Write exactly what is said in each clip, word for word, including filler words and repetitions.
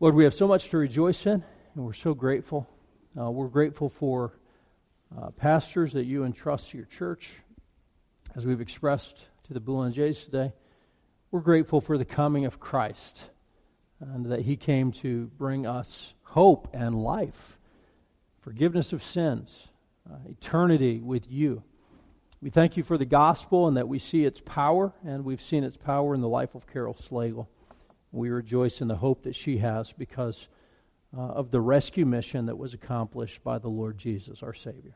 Lord, we have so much to rejoice in, and we're so grateful. Uh, we're grateful for uh, pastors that you entrust to your church, as we've expressed to the Boulangers today. We're grateful for the coming of Christ, and that He came to bring us hope and life, forgiveness of sins, uh, eternity with you. We thank you for the gospel and that we see its power, and we've seen its power in the life of Carol Slagle. We rejoice in the hope that she has because uh, of the rescue mission that was accomplished by the Lord Jesus, our Savior.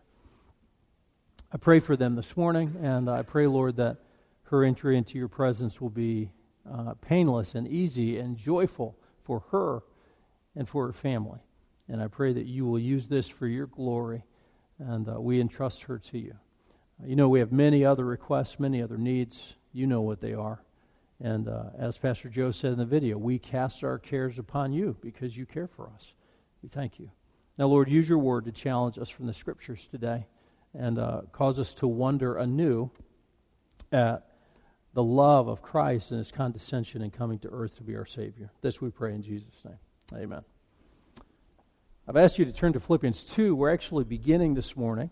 I pray for them this morning, and I pray, Lord, that her entry into your presence will be uh, painless and easy and joyful for her and for her family. And I pray that you will use this for your glory, and uh, we entrust her to you. You know, we have many other requests, many other needs. You know what they are. And uh, as Pastor Joe said in the video, we cast our cares upon you because you care for us. We thank you. Now, Lord, use your word to challenge us from the Scriptures today and uh, cause us to wonder anew at the love of Christ and His condescension in coming to earth to be our Savior. This we pray in Jesus' name. Amen. I've asked you to turn to Philippians two. We're actually beginning this morning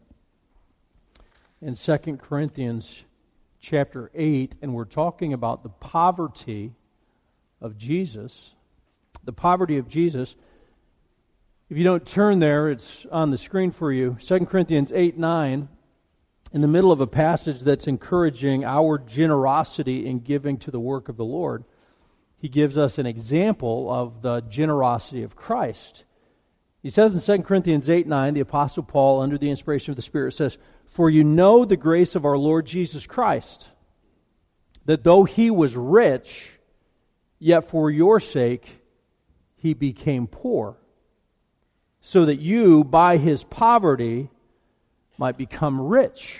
in Second Corinthians chapter eight, and we're talking about the poverty of Jesus. The poverty of Jesus. If you don't turn there, it's on the screen for you. Second Corinthians eight nine, in the middle of a passage that's encouraging our generosity in giving to the work of the Lord, he gives us an example of the generosity of Christ. He says in Second Corinthians eight nine, the Apostle Paul, under the inspiration of the Spirit, says, "For you know the grace of our Lord Jesus Christ, that though He was rich, yet for your sake He became poor, so that you, by His poverty, might become rich."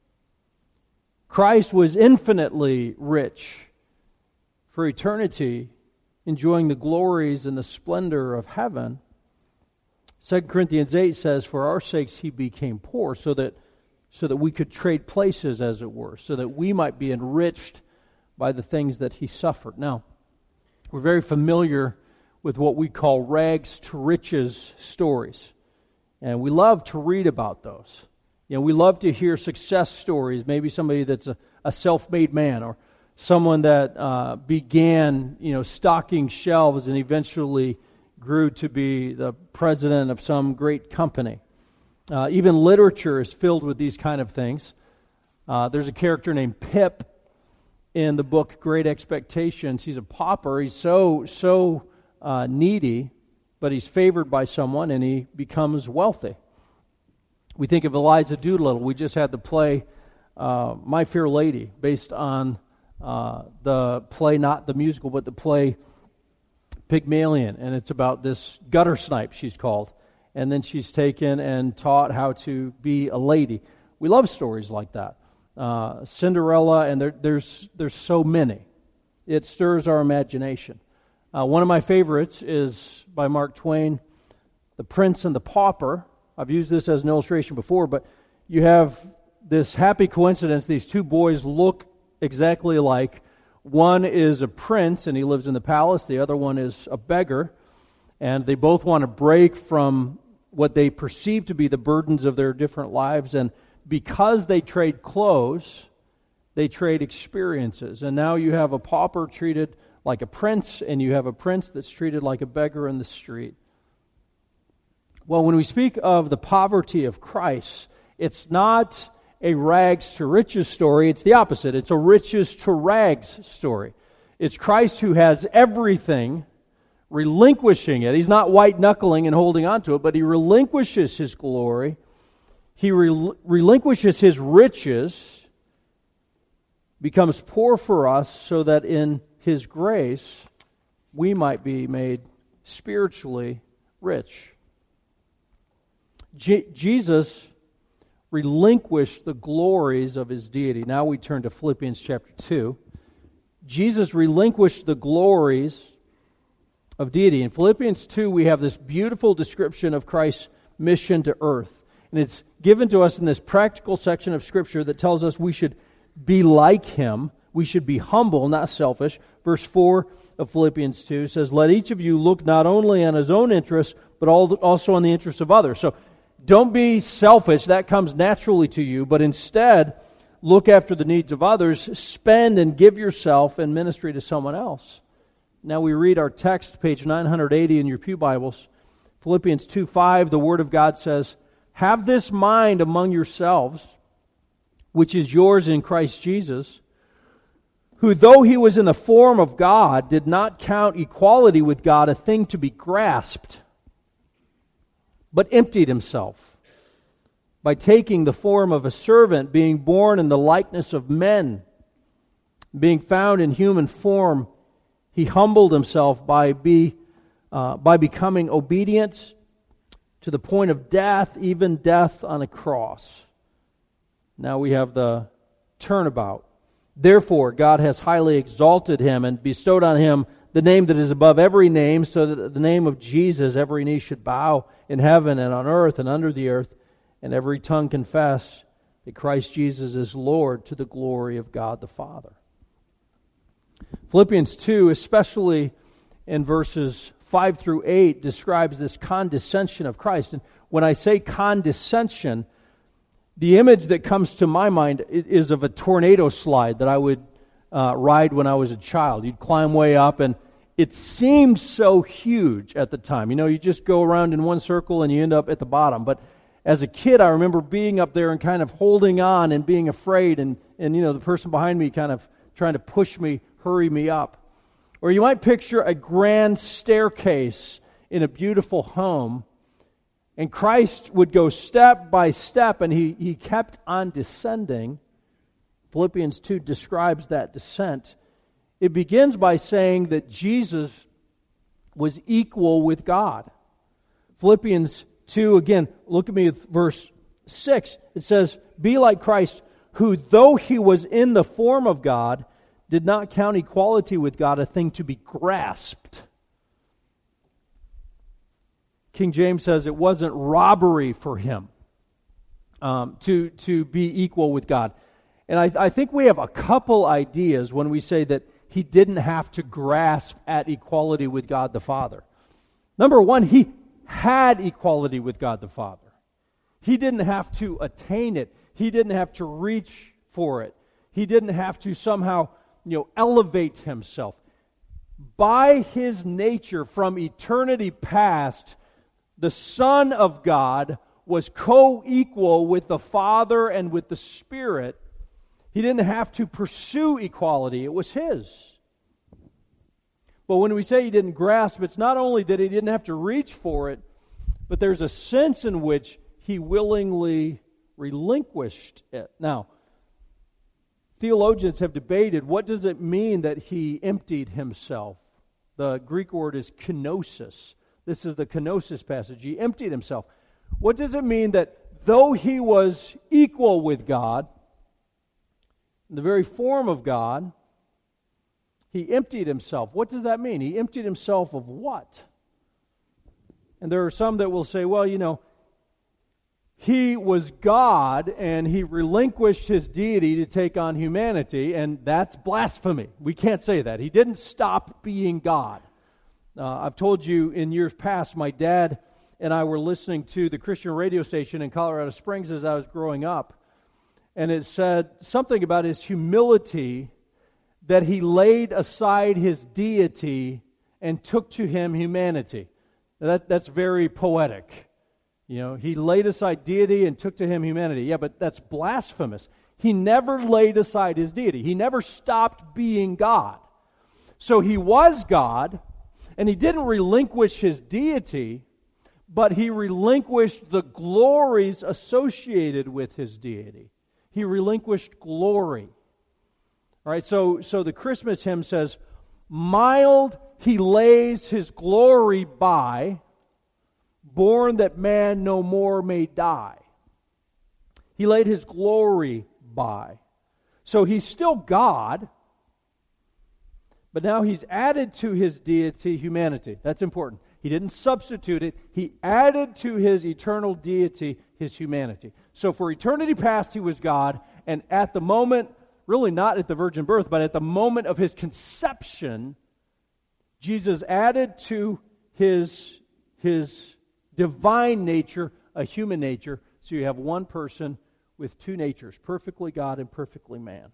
Christ was infinitely rich for eternity, enjoying the glories and the splendor of heaven. Second Corinthians eight says, "For our sakes He became poor," so that so that we could trade places, as it were, so that we might be enriched by the things that He suffered. Now, we're very familiar with what we call rags to riches stories, and we love to read about those. You know, we love to hear success stories, maybe somebody that's a, a self-made man, or someone that uh, began, you know, stocking shelves and eventually grew to be the president of some great company. Uh, even literature is filled with these kind of things. Uh, there's a character named Pip in the book Great Expectations. He's a pauper. He's so, so uh, needy, but he's favored by someone and he becomes wealthy. We think of Eliza Doolittle. We just had the play uh, My Fair Lady, based on uh, the play, not the musical, but the play Pygmalion, and it's about this gutter snipe, she's called, and then she's taken and taught how to be a lady. We love stories like that. Uh, Cinderella, and there, there's there's so many. It stirs our imagination. Uh, one of my favorites is by Mark Twain, The Prince and the Pauper. I've used this as an illustration before, but you have this happy coincidence. These two boys look exactly alike. One is a prince, and he lives in the palace. The other one is a beggar. And they both want to break from what they perceive to be the burdens of their different lives. And because they trade clothes, they trade experiences. And now you have a pauper treated like a prince, and you have a prince that's treated like a beggar in the street. Well, when we speak of the poverty of Christ, it's not a rags to riches story. It's the opposite. It's a riches to rags story. It's Christ who has everything, relinquishing it. He's not white-knuckling and holding on to it, but He relinquishes His glory. He rel- relinquishes His riches, becomes poor for us so that in His grace we might be made spiritually rich. Je- Jesus relinquished the glories of His deity. Now we turn to Philippians chapter two. Jesus relinquished the glories of deity. In Philippians two, we have this beautiful description of Christ's mission to earth. And it's given to us in this practical section of Scripture that tells us we should be like Him. We should be humble, not selfish. Verse four, of Philippians two says, let each of you look not only on his own interests, but also on the interests of others. So don't be selfish. That comes naturally to you, but instead look after the needs of others. Spend and give yourself in ministry to someone else. Now we read our text, page nine eighty in your pew Bibles. Philippians two five, the Word of God says, have this mind among yourselves, which is yours in Christ Jesus, who though he was in the form of God, did not count equality with God a thing to be grasped, but emptied himself by taking the form of a servant, being born in the likeness of men. Being found in human form, he humbled himself by be uh, by becoming obedient to the point of death, even death on a cross. Now we have the turnabout. Therefore, God has highly exalted him and bestowed on him the name that is above every name, so that at the name of Jesus every knee should bow in heaven and on earth and under the earth, and every tongue confess that Christ Jesus is Lord, to the glory of God the Father. Philippians two, especially in verses five through eight, describes this condescension of Christ. And when I say condescension, the image that comes to my mind is of a tornado slide that I would uh, ride when I was a child. You'd climb way up, and it seemed so huge at the time. You know, you just go around in one circle and you end up at the bottom. But as a kid, I remember being up there and kind of holding on and being afraid, and, and you know, the person behind me kind of trying to push me, hurry me up. Or you might picture a grand staircase in a beautiful home, and Christ would go step by step, and he, he kept on descending. Philippians two describes that descent. It begins by saying that Jesus was equal with God. Philippians two, again, look at me at verse six. It says, be like Christ, who though he was in the form of God, did not count equality with God a thing to be grasped. King James says it wasn't robbery for him um, to, to be equal with God. And I, I think we have a couple ideas when we say that he didn't have to grasp at equality with God the Father. Number one, he had equality with God the Father. He didn't have to attain it. He didn't have to reach for it. He didn't have to somehow, you know, elevate himself. By his nature, from eternity past, the Son of God was co-equal with the Father and with the Spirit. He didn't have to pursue equality. It was his. But when we say he didn't grasp, it's not only that he didn't have to reach for it, but there's a sense in which he willingly relinquished it. Now, theologians have debated, what does it mean that he emptied himself? The Greek word is kenosis. This is the kenosis passage. He emptied himself. What does it mean that though he was equal with God, in the very form of God, he emptied himself? What does that mean? He emptied himself of what? And there are some that will say, well, you know, he was God and he relinquished his deity to take on humanity, and that's blasphemy. We can't say that. He didn't stop being God. Uh, I've told you in years past, my dad and I were listening to the Christian radio station in Colorado Springs as I was growing up, and it said something about his humility, that he laid aside his deity and took to him humanity. That, that's very poetic. You know, he laid aside deity and took to him humanity. Yeah, but that's blasphemous. He never laid aside his deity. He never stopped being God. So he was God, and he didn't relinquish his deity, but he relinquished the glories associated with his deity. He relinquished glory. All right, so, so the Christmas hymn says, mild he lays his glory by, born that man no more may die. He laid his glory by. So he's still God, but now he's added to his deity humanity. That's important. He didn't substitute it. He added to his eternal deity his humanity. So for eternity past, he was God, and at the moment, really not at the virgin birth, but at the moment of his conception, Jesus added to his, his divine nature a human nature, so you have one person with two natures, perfectly God and perfectly man.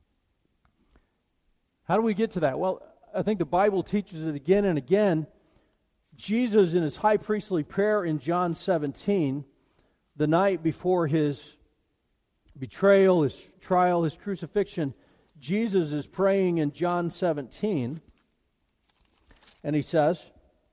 How do we get to that? Well, I think the Bible teaches it again and again. Jesus, in his high priestly prayer in John seventeen, the night before his betrayal, his trial, his crucifixion, Jesus is praying in John seventeen, and he says,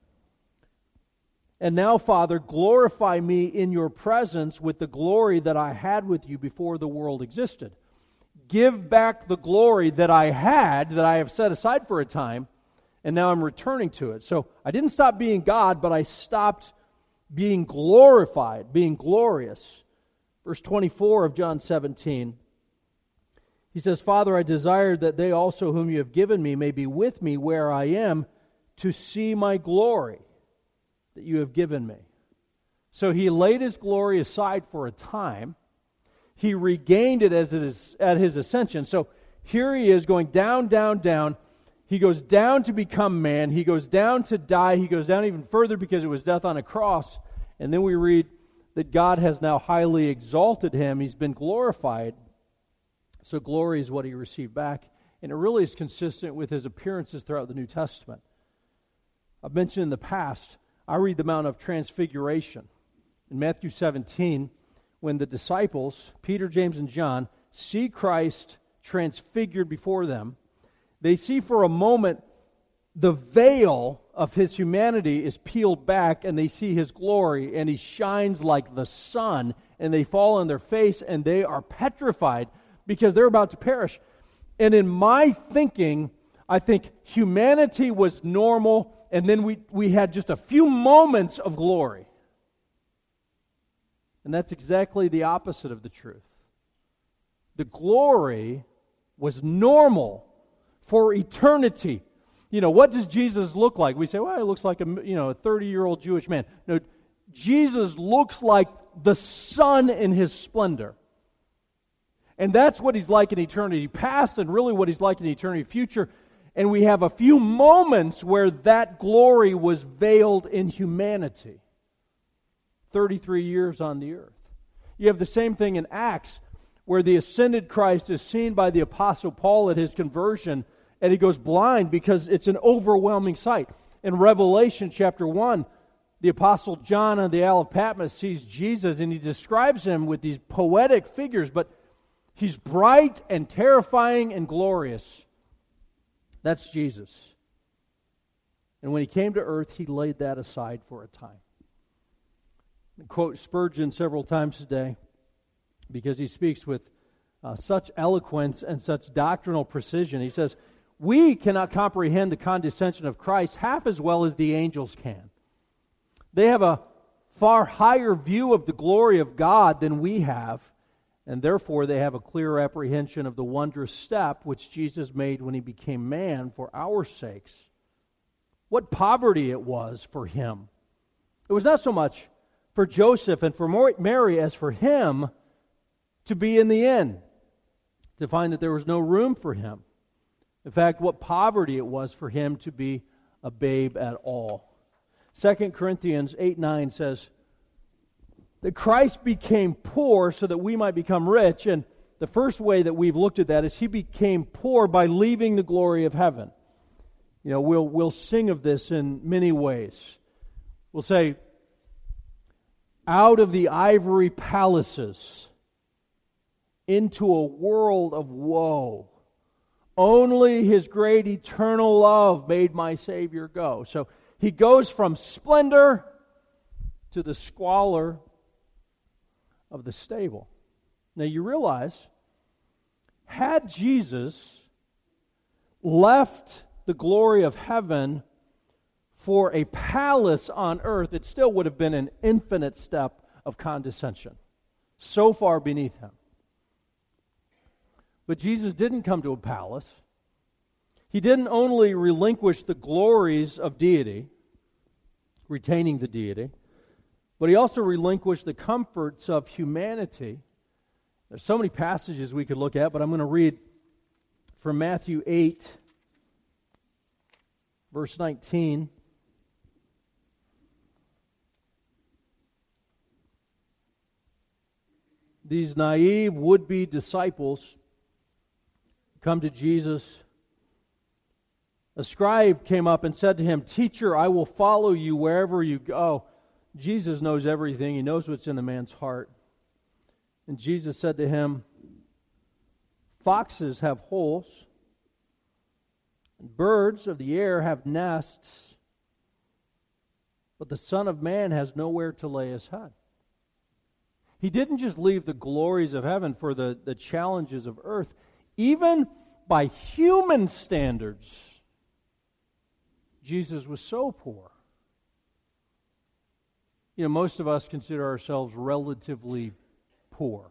"And now, Father, glorify me in your presence with the glory that I had with you before the world existed. Give back the glory that I had, that I have set aside for a time, and now I'm returning to it." So I didn't stop being God, but I stopped being glorified, being glorious. Verse twenty-four of John seventeen, he says, "Father, I desire that they also whom you have given me may be with me where I am, to see my glory that you have given me." So he laid his glory aside for a time. He regained it as it is at his ascension. So here he is going down, down, down. He goes down to become man. He goes down to die. He goes down even further because it was death on a cross. And then we read that God has now highly exalted him. He's been glorified. So glory is what he received back. And it really is consistent with his appearances throughout the New Testament. I've mentioned in the past, I read the Mount of Transfiguration. In Matthew seventeen, when the disciples, Peter, James, and John, see Christ transfigured before them, they see for a moment the veil of his humanity is peeled back, and they see his glory, and he shines like the sun, and they fall on their face, and they are petrified because they're about to perish. And in my thinking, I think humanity was normal, and then we, we had just a few moments of glory. And that's exactly the opposite of the truth. The glory was normal for eternity. You know, what does Jesus look like? We say, well, he looks like a, you know, a thirty-year-old Jewish man. No, Jesus looks like the sun in his splendor. And that's what he's like in eternity past, and really what he's like in eternity future. And we have a few moments where that glory was veiled in humanity. thirty-three years on the earth. You have the same thing in Acts, where the ascended Christ is seen by the Apostle Paul at his conversion, and he goes blind because it's an overwhelming sight. In Revelation chapter one, the Apostle John on the Isle of Patmos sees Jesus, and he describes him with these poetic figures, but he's bright and terrifying and glorious. That's Jesus. And when he came to earth, he laid that aside for a time. I quote Spurgeon several times today because he speaks with uh, such eloquence and such doctrinal precision. He says, "We cannot comprehend the condescension of Christ half as well as the angels can. They have a far higher view of the glory of God than we have, and therefore they have a clear apprehension of the wondrous step which Jesus made when he became man for our sakes. What poverty it was for him. It was not so much for Joseph and for Mary as for him to be in the inn, to find that there was no room for him. In fact, what poverty it was for him to be a babe at all." Second Corinthians eight nine says that Christ became poor so that we might become rich. And the first way that we've looked at that is he became poor by leaving the glory of heaven. You know, we'll, we'll sing of this in many ways. We'll say, "Out of the ivory palaces into a world of woe. Only his great eternal love made my Savior go." So he goes from splendor to the squalor of the stable. Now you realize, had Jesus left the glory of heaven for a palace on earth, it still would have been an infinite step of condescension, so far beneath him. But Jesus didn't come to a palace. He didn't only relinquish the glories of deity, retaining the deity, but he also relinquished the comforts of humanity. There's so many passages we could look at, but I'm going to read from Matthew eight, Verse nineteen. These naive would-be disciples come to Jesus. A scribe came up and said to him, "Teacher, I will follow you wherever you go." Jesus knows everything. He knows what's in the man's heart. And Jesus said to him, "Foxes have holes, and birds of the air have nests, but the Son of Man has nowhere to lay his head." He didn't just leave the glories of heaven for the, the challenges of earth. Even by human standards, Jesus was so poor. You know, most of us consider ourselves relatively poor.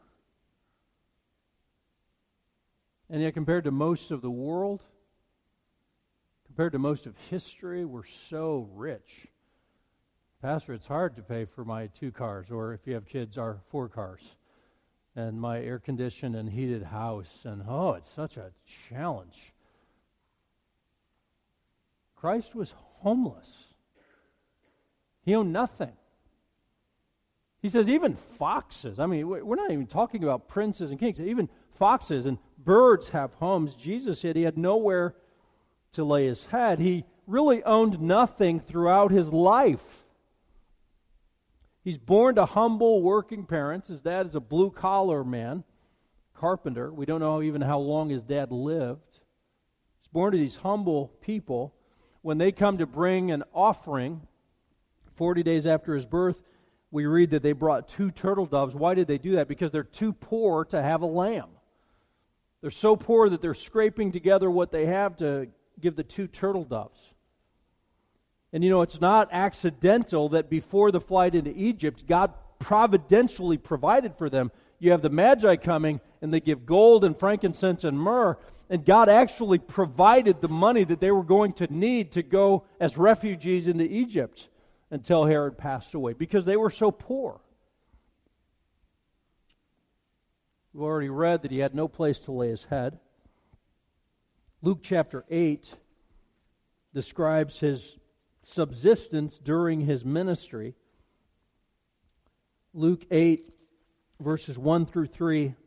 And yet compared to most of the world, compared to most of history, we're so rich. Pastor, it's hard to pay for my two cars, or if you have kids, our four cars, and my air-conditioned and heated house, and oh, it's such a challenge. Christ was homeless. He owned nothing. He says even foxes, I mean, we're not even talking about princes and kings, even foxes and birds have homes. Jesus said he had nowhere to lay his head. He really owned nothing throughout his life. He's born to humble working parents. His dad is a blue-collar man, carpenter. We don't know even how long his dad lived. He's born to these humble people. When they come to bring an offering, forty days after his birth, we read that they brought two turtle doves. Why did they do that? Because they're too poor to have a lamb. They're so poor that they're scraping together what they have to give the two turtle doves. And you know, it's not accidental that before the flight into Egypt, God providentially provided for them. You have the Magi coming, and they give gold and frankincense and myrrh, and God actually provided the money that they were going to need to go as refugees into Egypt until Herod passed away, because they were so poor. We've already read that he had no place to lay his head. Luke chapter eight describes his subsistence during his ministry. Luke eight, verses one through three,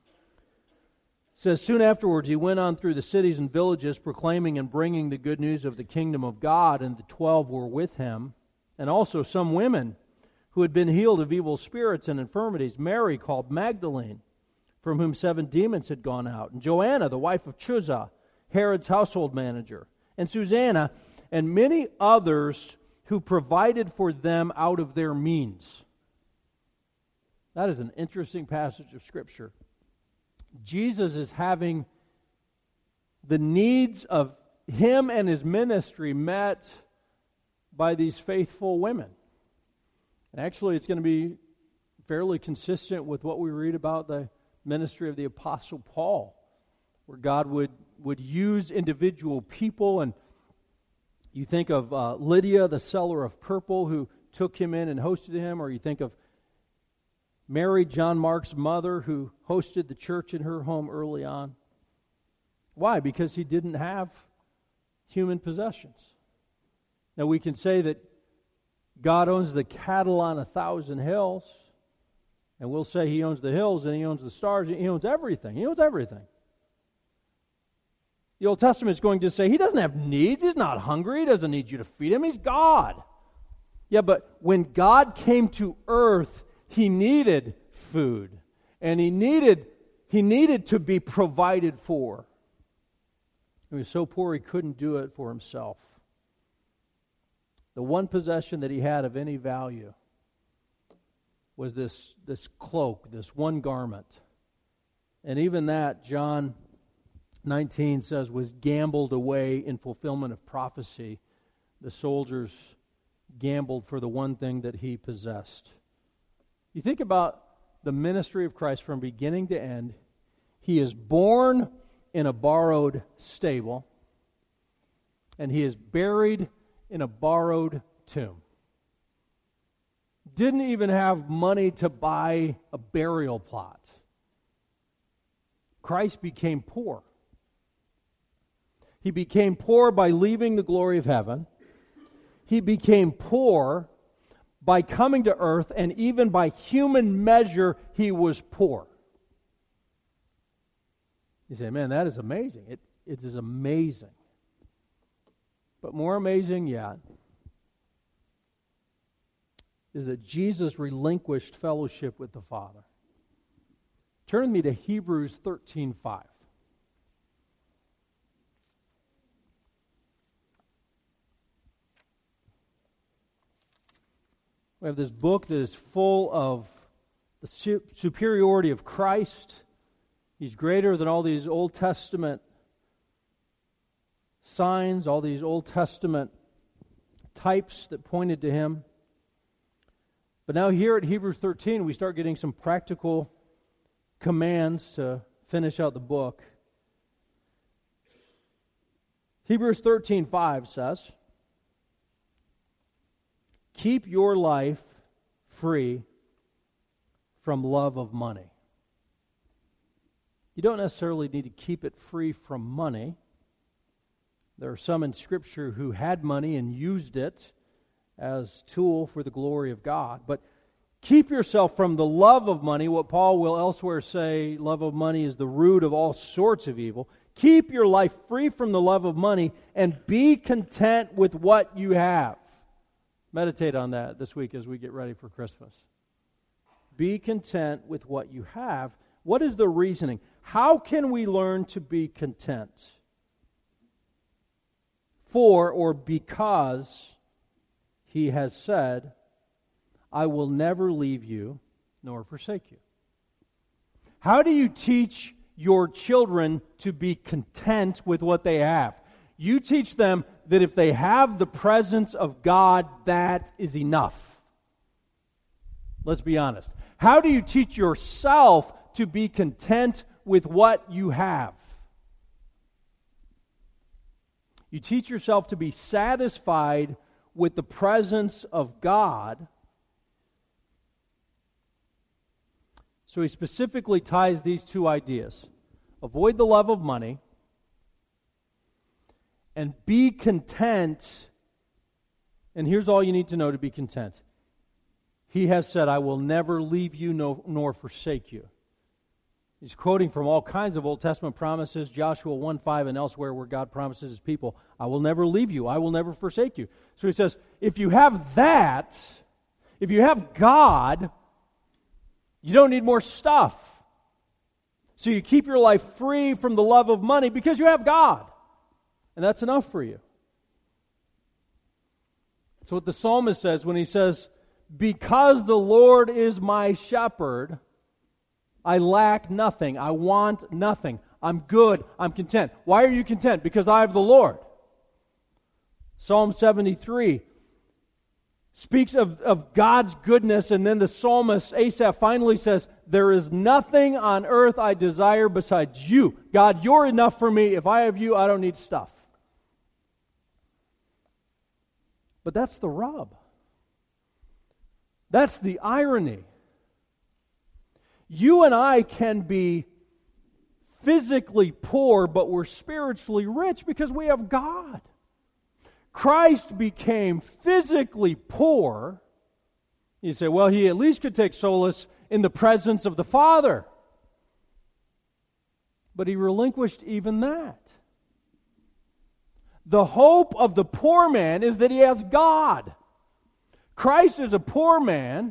says, "Soon afterwards he went on through the cities and villages, proclaiming and bringing the good news of the kingdom of God, and the twelve were with him, and also some women who had been healed of evil spirits and infirmities, Mary called Magdalene, from whom seven demons had gone out, and Joanna, the wife of Chuza, Herod's household manager, and Susanna, and many others who provided for them out of their means." That is an interesting passage of Scripture. Jesus is having the needs of him and his ministry met by these faithful women. And actually, it's going to be fairly consistent with what we read about the ministry of the Apostle Paul, where God would, would use individual people. And you think of uh, Lydia, the seller of purple, who took him in and hosted him, or you think of Mary, John Mark's mother, who hosted the church in her home early on. Why? Because he didn't have human possessions. Now we can say that God owns the cattle on a thousand hills, and we'll say he owns the hills and he owns the stars, he owns everything. He owns everything. The Old Testament is going to say he doesn't have needs, he's not hungry, he doesn't need you to feed him, he's God. Yeah, but when God came to earth, he needed food, and he needed he needed to be provided for. He was so poor he couldn't do it for himself. The one possession that he had of any value was this, this cloak, this one garment. And even that, John nineteen says, was gambled away in fulfillment of prophecy. The soldiers gambled for the one thing that he possessed. You think about the ministry of Christ from beginning to end. He is born in a borrowed stable, and he is buried in a borrowed tomb. Didn't even have money to buy a burial plot. Christ became poor. He became poor by leaving the glory of heaven. He became poor by coming to earth, and even by human measure, he was poor. You say, man, that is amazing. It, it is amazing. But more amazing yet is that Jesus relinquished fellowship with the Father. Turn with me to Hebrews thirteen five. We have this book that is full of the su- superiority of Christ. He's greater than all these Old Testament signs, all these Old Testament types that pointed to Him. But now here at Hebrews thirteen, we start getting some practical commands to finish out the book. Hebrews thirteen five says, keep your life free from love of money. You don't necessarily need to keep it free from money. There are some in Scripture who had money and used it as tool for the glory of God. But keep yourself from the love of money. What Paul will elsewhere say, love of money is the root of all sorts of evil. Keep your life free from the love of money and be content with what you have. Meditate on that this week as we get ready for Christmas. Be content with what you have. What is the reasoning? How can we learn to be content? For or because He has said, I will never leave you nor forsake you. How do you teach your children to be content with what they have? You teach them that if they have the presence of God, that is enough. Let's be honest. How do you teach yourself to be content with what you have? You teach yourself to be satisfied with the presence of God. So he specifically ties these two ideas. Avoid the love of money and be content. And here's all you need to know to be content. He has said, I will never leave you nor, nor forsake you. He's quoting from all kinds of Old Testament promises, Joshua one five and elsewhere where God promises His people, I will never leave you, I will never forsake you. So he says, if you have that, if you have God, you don't need more stuff. So you keep your life free from the love of money because you have God. And that's enough for you. That's what the psalmist says when he says, because the Lord is my shepherd, I lack nothing. I want nothing. I'm good. I'm content. Why are you content? Because I have the Lord. Psalm seventy-three speaks of, of God's goodness, and then the psalmist, Asaph, finally says, there is nothing on earth I desire besides you. God, you're enough for me. If I have you, I don't need stuff. But that's the rub. That's the irony. You and I can be physically poor, but we're spiritually rich because we have God. Christ became physically poor. You say, well, He at least could take solace in the presence of the Father. But He relinquished even that. The hope of the poor man is that he has God. Christ is a poor man.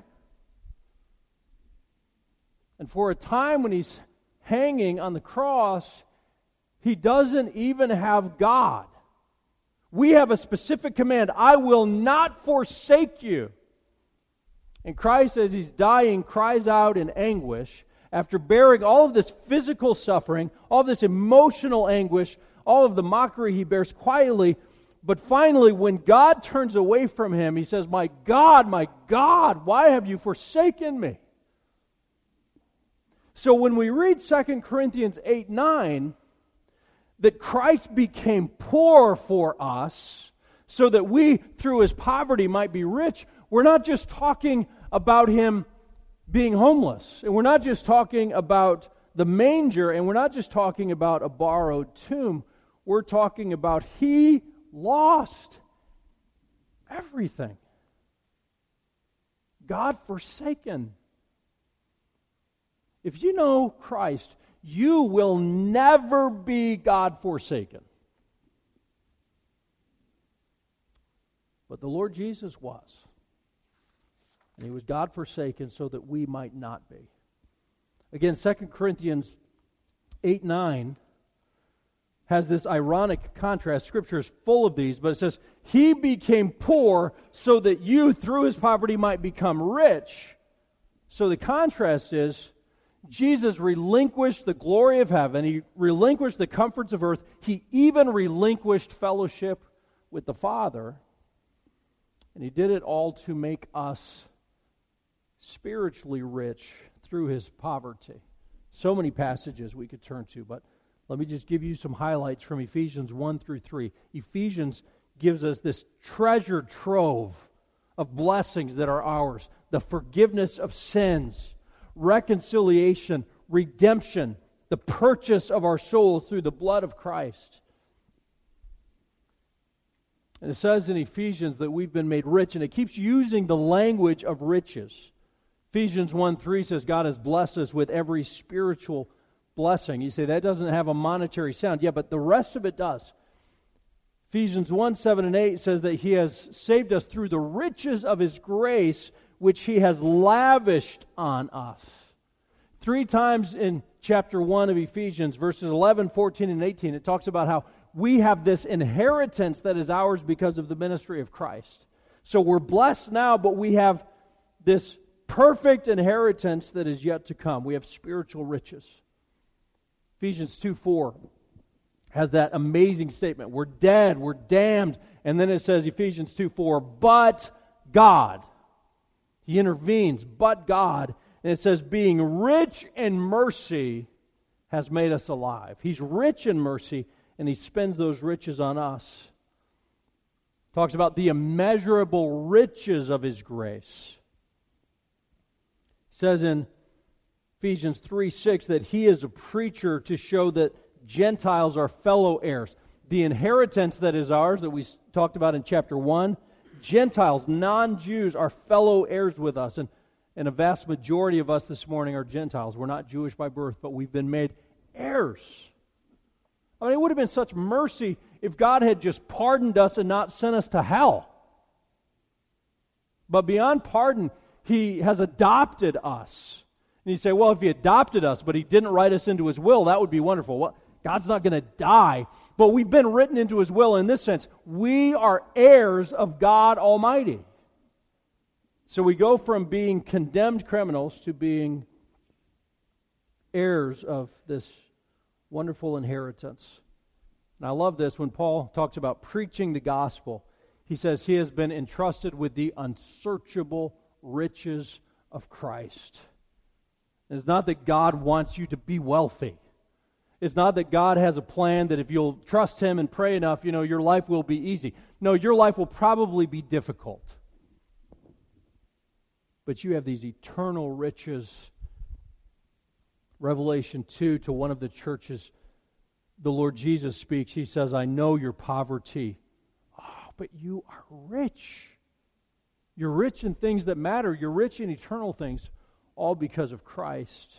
And for a time when He's hanging on the cross, He doesn't even have God. We have a specific command, I will not forsake you. And Christ, as He's dying, cries out in anguish after bearing all of this physical suffering, all of this emotional anguish, all of the mockery He bears quietly. But finally, when God turns away from Him, He says, my God, my God, why have you forsaken me? So when we read Second Corinthians eight nine, that Christ became poor for us so that we, through His poverty, might be rich, we're not just talking about Him being homeless. And we're not just talking about the manger, and we're not just talking about a borrowed tomb. we're talking about he lost everything. God forsaken. If you know Christ, you will never be God forsaken. But the Lord Jesus was. And he was God forsaken so that we might not be. Again, Second Corinthians eight nine has this ironic contrast. Scripture is full of these, but it says, he became poor so that you through his poverty might become rich. So the contrast is, Jesus relinquished the glory of heaven. He relinquished the comforts of earth. He even relinquished fellowship with the Father. And he did it all to make us spiritually rich through his poverty. So many passages we could turn to, but let me just give you some highlights from Ephesians one through three. Ephesians gives us this treasure trove of blessings that are ours. The forgiveness of sins, reconciliation, redemption, the purchase of our souls through the blood of Christ. And it says in Ephesians that we've been made rich, and it keeps using the language of riches. Ephesians one three says God has blessed us with every spiritual blessing. You say that doesn't have a monetary sound. Yeah, but the rest of it does. Ephesians one seven and eight says that he has saved us through the riches of his grace, which he has lavished on us. Three times in chapter one of Ephesians, verses eleven, fourteen, and eighteen, it talks about how we have this inheritance that is ours because of the ministry of Christ. So we're blessed now, but we have this perfect inheritance that is yet to come. We have spiritual riches. Ephesians two four has that amazing statement. We're dead, we're damned. And then it says, Ephesians two four, but God. He intervenes, but God. And it says, being rich in mercy has made us alive. He's rich in mercy, and he spends those riches on us. Talks about the immeasurable riches of his grace. It says in Ephesians three six that he is a preacher to show that Gentiles are fellow heirs. The inheritance that is ours, that we talked about in chapter one, Gentiles, non-Jews, are fellow heirs with us. And, and a vast majority of us this morning are Gentiles. We're not Jewish by birth, but we've been made heirs. I mean, it would have been such mercy if God had just pardoned us and not sent us to hell. But beyond pardon, he has adopted us. And you say, well, if he adopted us, but he didn't write us into his will, that would be wonderful. Well, God's not going to die. But we've been written into his will in this sense. We are heirs of God Almighty. So we go from being condemned criminals to being heirs of this wonderful inheritance. And I love this when Paul talks about preaching the gospel. He says he has been entrusted with the unsearchable riches of Christ. And it's not that God wants you to be wealthy. It's not that God has a plan that if you'll trust him and pray enough, you know, your life will be easy. No, your life will probably be difficult. But you have these eternal riches. Revelation two, to one of the churches, the Lord Jesus speaks. He says, I know your poverty. Oh, but you are rich. You're rich in things that matter. You're rich in eternal things, all because of Christ.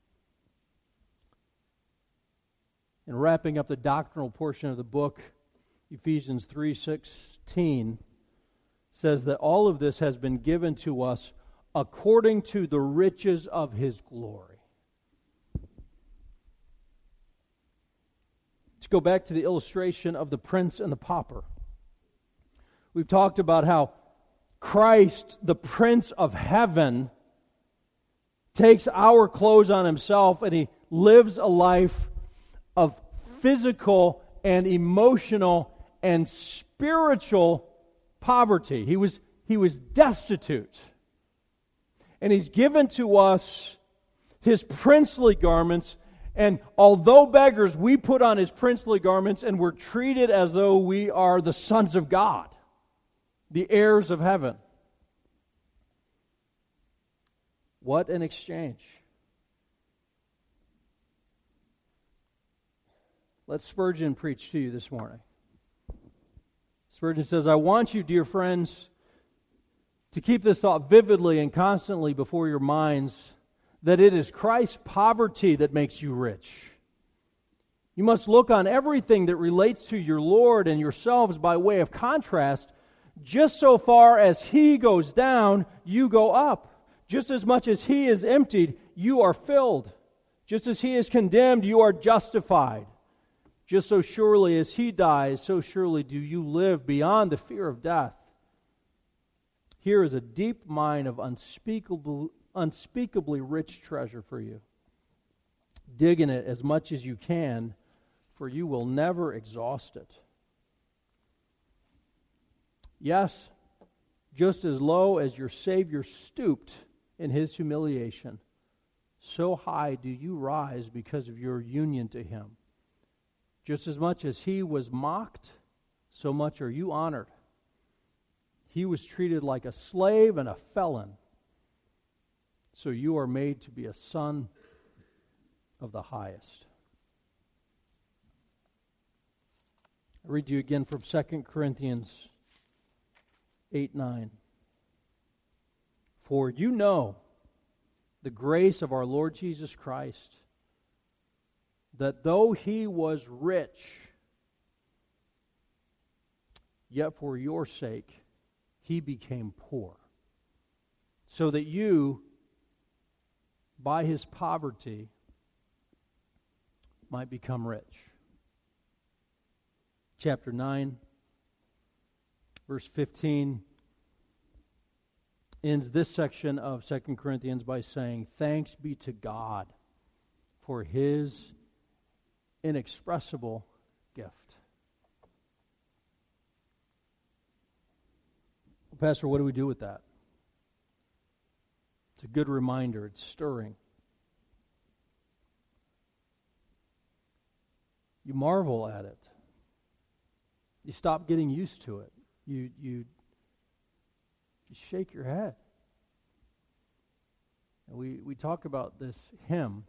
And wrapping up the doctrinal portion of the book, Ephesians three sixteen says that all of this has been given to us according to the riches of his glory. Let's go back to the illustration of the prince and the pauper. We've talked about how Christ, the Prince of Heaven, takes our clothes on himself and he lives a life of physical and emotional and spiritual poverty. He was, he was destitute. And he's given to us his princely garments. And although beggars, we put on his princely garments and we're treated as though we are the sons of God, the heirs of heaven. What an exchange. Let Spurgeon preach to you this morning. Spurgeon says, I want you, dear friends, to keep this thought vividly and constantly before your minds, that it is Christ's poverty that makes you rich. You must look on everything that relates to your Lord and yourselves by way of contrast. Just so far as He goes down, you go up. Just as much as He is emptied, you are filled. Just as He is condemned, you are justified. Just so surely as He dies, so surely do you live beyond the fear of death. Here is a deep mine of unspeakable, unspeakably rich treasure for you. Dig in it as much as you can, for you will never exhaust it. Yes, just as low as your Savior stooped in His humiliation, so high do you rise because of your union to Him. Just as much as He was mocked, so much are you honored. He was treated like a slave and a felon, so you are made to be a son of the highest. I read to you again from Second Corinthians eight nine. For you know the grace of our Lord Jesus Christ, that though He was rich, yet for your sake He became poor, so that you, by His poverty, might become rich. Chapter nine, verse fifteen, ends this section of Second Corinthians by saying, thanks be to God for His inexpressible gift. Well, Pastor, what do we do with that? It's a good reminder. It's stirring. You marvel at it. You stop getting used to it. You you, you shake your head. And we, we talk about this hymn,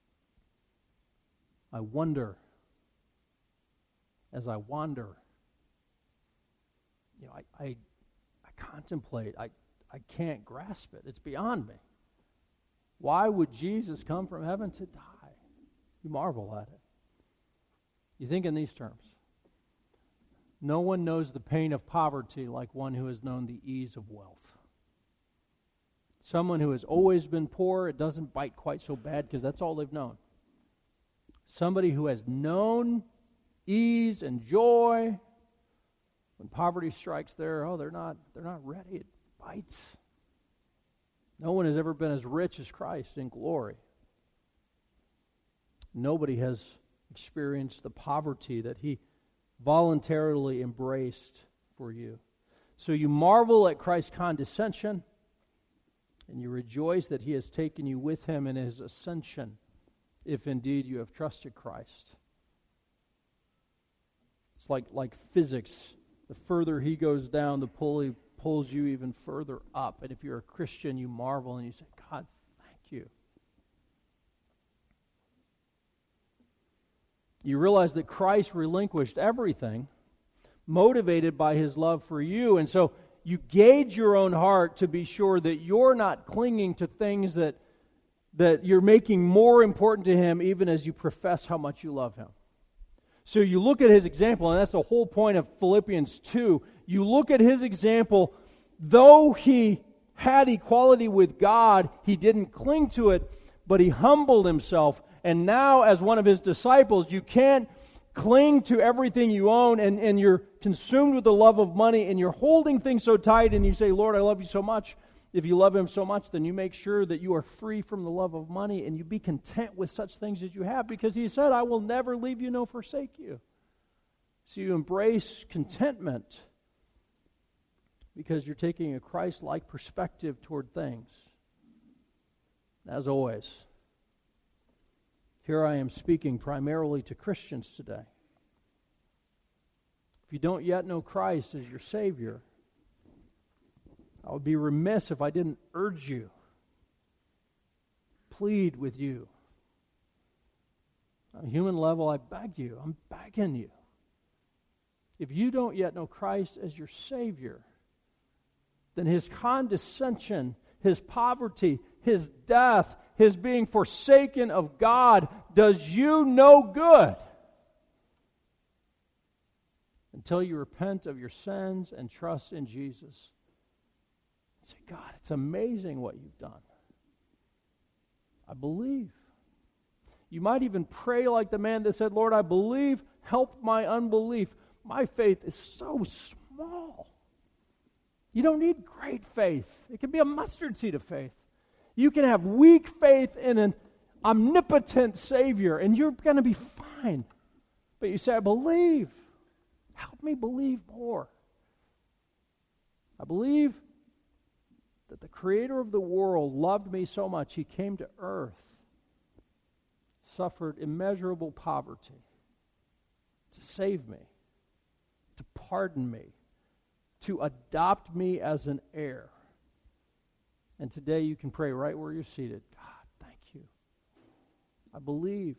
I wonder as I wander. You know, I, I I contemplate. I I can't grasp it. It's beyond me. Why would Jesus come from heaven to die? You marvel at it. You think in these terms. No one knows the pain of poverty like one who has known the ease of wealth. Someone who has always been poor, it doesn't bite quite so bad because that's all they've known. Somebody who has known ease and joy, when poverty strikes there, oh, they're not, they're not ready. It bites. No one has ever been as rich as Christ in glory. Nobody has experienced the poverty that He voluntarily embraced for you. So you marvel at Christ's condescension, and you rejoice that He has taken you with Him in His ascension, if indeed you have trusted Christ. It's like, like physics. The further He goes down, the pulley pulls you even further up. And if you're a Christian, you marvel and you say, God, thank you. You realize that Christ relinquished everything, motivated by His love for you. And so you gauge your own heart to be sure that you're not clinging to things that, that you're making more important to Him, even as you profess how much you love Him. So you look at His example, and that's the whole point of Philippians two. You look at His example, though He had equality with God, He didn't cling to it, but He humbled Himself. And now, as one of His disciples, you can't cling to everything you own, and, and you're consumed with the love of money, and you're holding things so tight, and you say, Lord, I love you so much. If you love Him so much, then you make sure that you are free from the love of money, and you be content with such things as you have, because He said, I will never leave you nor forsake you. So you embrace contentment because you're taking a Christ-like perspective toward things. As always, here I am speaking primarily to Christians today. If you don't yet know Christ as your Savior, I would be remiss if I didn't urge you, plead with you, On a human level, I beg you, I'm begging you. If you don't yet know Christ as your Savior, then His condescension, His poverty, His death, His being forsaken of God does you no good until you repent of your sins and trust in Jesus. Say, God, it's amazing what you've done. I believe. You might even pray like the man that said, Lord, I believe, help my unbelief. My faith is so small. You don't need great faith. It can be a mustard seed of faith. You can have weak faith in an omnipotent Savior, and you're going to be fine. But you say, I believe. Help me believe more. I believe that the Creator of the world loved me so much, He came to earth, suffered immeasurable poverty to save me, to pardon me, to adopt me as an heir. And today you can pray right where you're seated. God, thank you. I believe.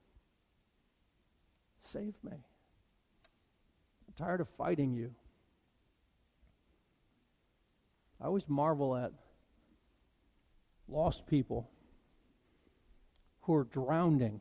Save me. I'm tired of fighting you. I always marvel at lost people who are drowning.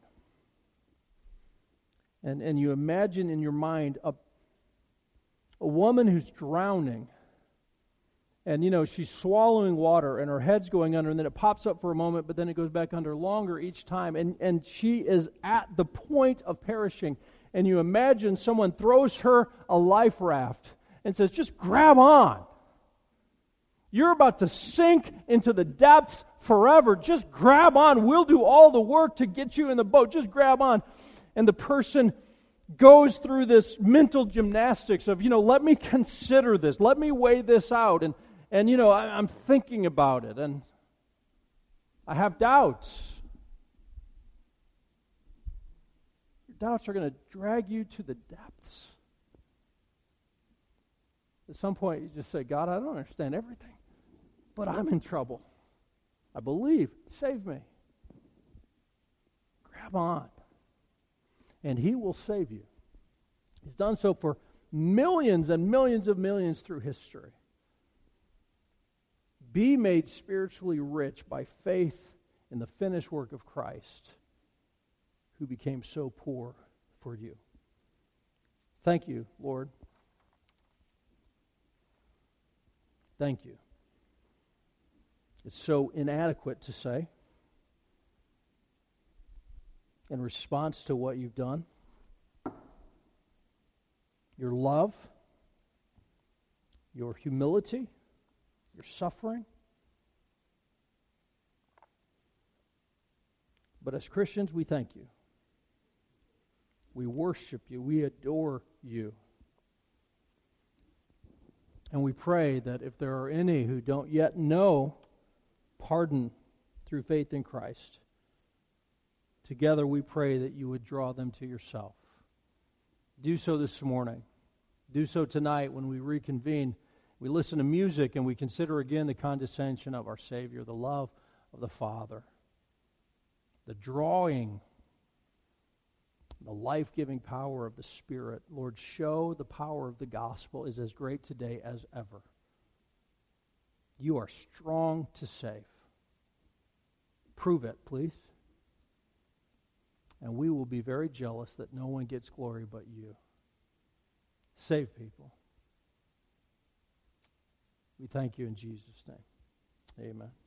And, and you imagine in your mind a, a woman who's drowning. And, you know, she's swallowing water and her head's going under, and then it pops up for a moment, but then it goes back under longer each time. And, and she is at the point of perishing. And you imagine someone throws her a life raft and says, just grab on. You're about to sink into the depths forever. Just grab on. We'll do all the work to get you in the boat. Just grab on. And the person goes through this mental gymnastics of, you know, let me consider this. Let me weigh this out. And, and you know, I, I'm thinking about it. And I have doubts. Your doubts are going to drag you to the depths. At some point, you just say, God, I don't understand everything, but I'm in trouble. I believe. Save me. Grab on. And He will save you. He's done so for millions and millions of millions through history. Be made spiritually rich by faith in the finished work of Christ, who became so poor for you. Thank you, Lord. Thank you. It's so inadequate to say in response to what you've done. Your love, your humility, your suffering. But as Christians, we thank you. We worship you. We adore you. And we pray that if there are any who don't yet know pardon through faith in Christ, together we pray that you would draw them to yourself. Do so this morning. Do so tonight when we reconvene. We listen to music and we consider again the condescension of our Savior, the love of the Father, the drawing, the life-giving power of the Spirit. Lord, show the power of the gospel is as great today as ever. You are strong to save. Prove it, please. And we will be very jealous that no one gets glory but you. Save people. We thank you in Jesus' name. Amen.